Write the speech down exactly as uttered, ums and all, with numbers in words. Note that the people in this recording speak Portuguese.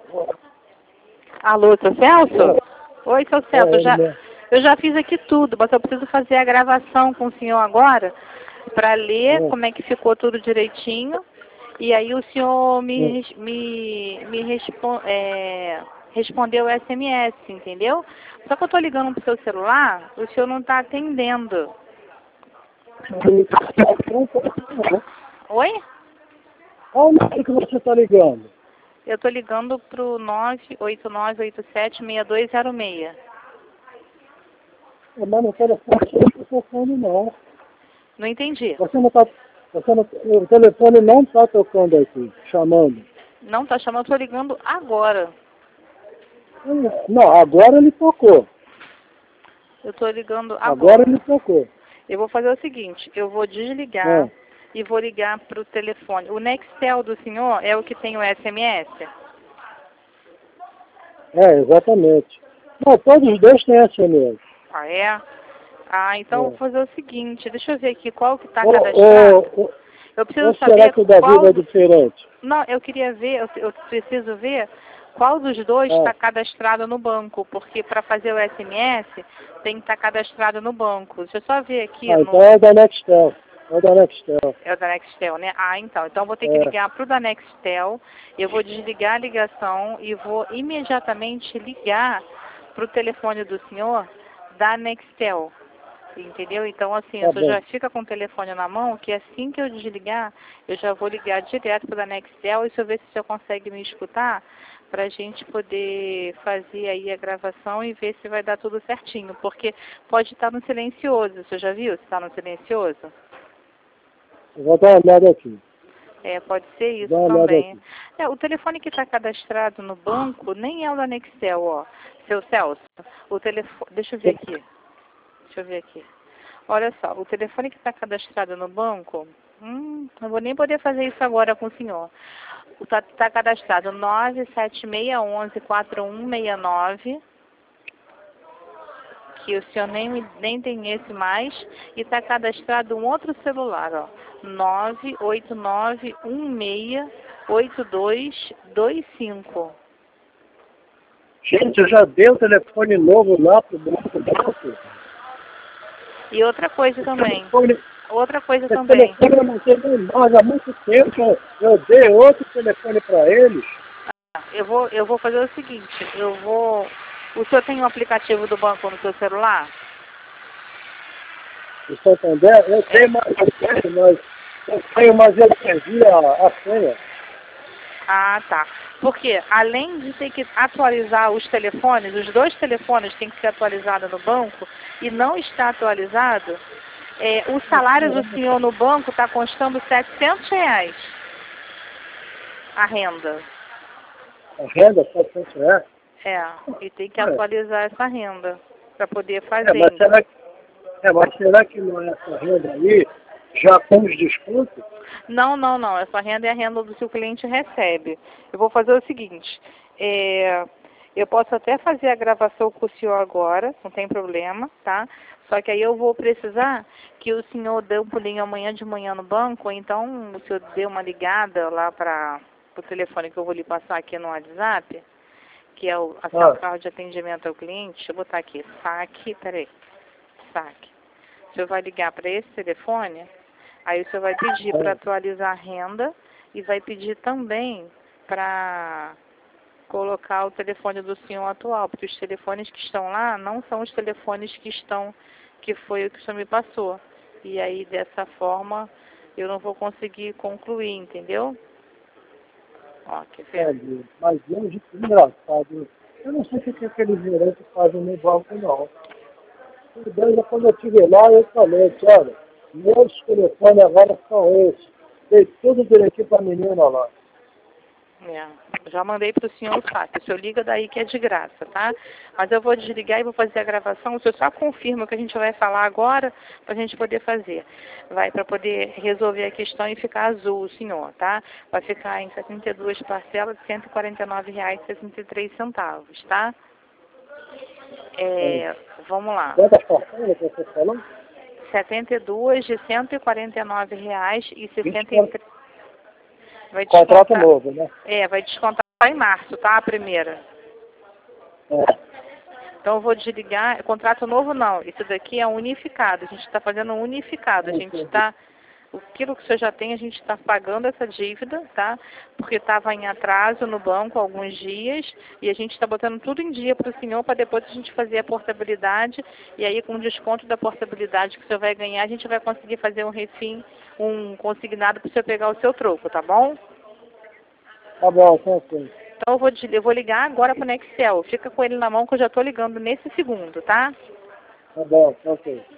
Alô, seu Celso? Oi, seu Celso, eu É, já, né? eu já fiz aqui tudo, mas eu preciso fazer a gravação com o senhor agora, para ler É. como é que ficou tudo direitinho, e aí o senhor me, Hum. res- me, me respon, é, respondeu o S M S, entendeu? Só que eu estou ligando pro seu celular, o senhor não está atendendo. Oi? Qual o número que você está ligando? Eu estou ligando pro nove oito nove oito sete seis dois zero seis. É, mas no telefone você não está tocando, não. Não entendi. Você não tá, você não, o telefone não está tocando aqui, chamando. Não está chamando, eu estou ligando agora. Hum, Não, agora ele tocou. Eu estou ligando Agora agora. ele tocou. Eu vou fazer o seguinte, eu vou desligar É, e vou ligar para o telefone. O Nextel do senhor é o que tem o S M S? é, exatamente. Não, todos os dois têm S M S. Ah, é? Ah, então eu É. vou fazer o seguinte, deixa eu ver aqui qual que está Ou, cadastrado. ou, ou, Eu preciso ou será saber que o da qual... vida é diferente? Não, eu queria ver, eu, eu preciso ver qual dos dois Ah, está cadastrado no banco, porque para fazer o S M S tem que estar cadastrado no banco. Deixa eu só ver aqui ah, então no... é o da Nextel. É o da Nextel. É o da Nextel, né? Ah, então. Então eu vou ter que É, ligar para o da Nextel, eu vou desligar a ligação e vou imediatamente ligar para o telefone do senhor da Nextel. Entendeu? Então, assim, o tá senhor bom. já fica com o telefone na mão, que assim que eu desligar, eu já vou ligar direto para o da Nextel e deixa eu ver se o senhor consegue me escutar para a gente poder fazer aí a gravação e ver se vai dar tudo certinho. Porque pode estar no silencioso. O senhor já viu se está no silencioso? Eu vou dar uma olhada aqui. É, pode ser Vou isso dar uma olhada também. aqui. É, o telefone que está cadastrado no banco nem é o da Nextel, ó. Seu Celso, o telefone... Deixa eu ver aqui. Deixa eu ver aqui. Olha só, o telefone que está cadastrado no banco... Hum, não vou nem poder fazer isso agora com o senhor. Está tá cadastrado nove sete seis um um quatro um seis nove, que o senhor nem, nem tem esse mais, e está cadastrado um outro celular, ó, nove oito nove um seis oito dois dois cinco. Gente, eu já dei o telefone novo lá pro banco. banco. E outra coisa Esse também, telefone, outra coisa esse também. telefone eu não tenho mais há muito tempo. Eu, eu dei outro telefone para eles. Ah, Eu vou, eu vou fazer o seguinte, eu vou... O senhor tem um aplicativo do banco no seu celular? O Santander, eu tenho mais, eu tenho, mas eu tenho, mas eu perdi a, a senha. Ah, tá. Porque além de ter que atualizar os telefones, os dois telefones têm que ser atualizados no banco e não está atualizado, é, o salário do senhor no banco está custando setecentos reais a renda. A renda, setecentos reais. É, e tem que É, atualizar essa renda para poder é, fazer. mas será, que- é, mas será que não é essa renda aí, já com os descontos? Não, não, não. Essa renda é a renda do que o cliente recebe. Eu vou fazer o seguinte. É, eu posso até fazer a gravação com o senhor agora, não tem problema, tá? Só que aí eu vou precisar que o senhor dê um pulinho amanhã de manhã no banco, ou então o senhor dê uma ligada lá para o telefone que eu vou lhe passar aqui no WhatsApp, que é o, a Ah, central de atendimento ao cliente. Deixa eu botar aqui, saque, peraí, saque. O senhor vai ligar para esse telefone. Aí o senhor vai pedir para é, atualizar a renda e vai pedir também para colocar o telefone do senhor atual, porque os telefones que estão lá não são os telefones que estão, que foi o que o senhor me passou. E aí dessa forma eu não vou conseguir concluir, entendeu? Ó, quer ver? sabe, mas hoje, engraçado, eu não sei o que que aqueles gerentes fazem no banco, não. E daí, quando eu estive lá, eu falei, olha, meus telefones agora são esses. Dei tudo direitinho para a menina lá. É, já mandei para o senhor o saque. O senhor liga daí que é de graça, tá? Mas eu vou desligar e vou fazer a gravação. O senhor só confirma o que a gente vai falar agora para a gente poder fazer. Vai para poder resolver a questão e ficar azul o senhor, tá? Vai ficar em setenta e duas parcelas de cento e quarenta e nove reais e sessenta e três centavos, tá? Aí, É, vamos lá. quantas parcelas que você falou? setenta e duas de cento e quarenta e nove reais e vinte sessenta e con- três. Vai contrato descontar. novo, né? É, vai descontar Só em março, tá? A primeira. É. Então eu vou desligar. Contrato novo não. Isso daqui é unificado. A gente está fazendo um unificado. A gente está. Aquilo que o senhor já tem, a gente está pagando essa dívida, tá? Porque estava em atraso no banco há alguns dias e a gente está botando tudo em dia para o senhor para depois a gente fazer a portabilidade e aí com o desconto da portabilidade que o senhor vai ganhar, a gente vai conseguir fazer um refim, um consignado para o senhor pegar o seu troco, tá bom? Tá bom, tá ok. Então eu vou, eu vou ligar agora para o Nextel. Fica com ele na mão que eu já estou ligando nesse segundo, tá? Tá bom, tá ok.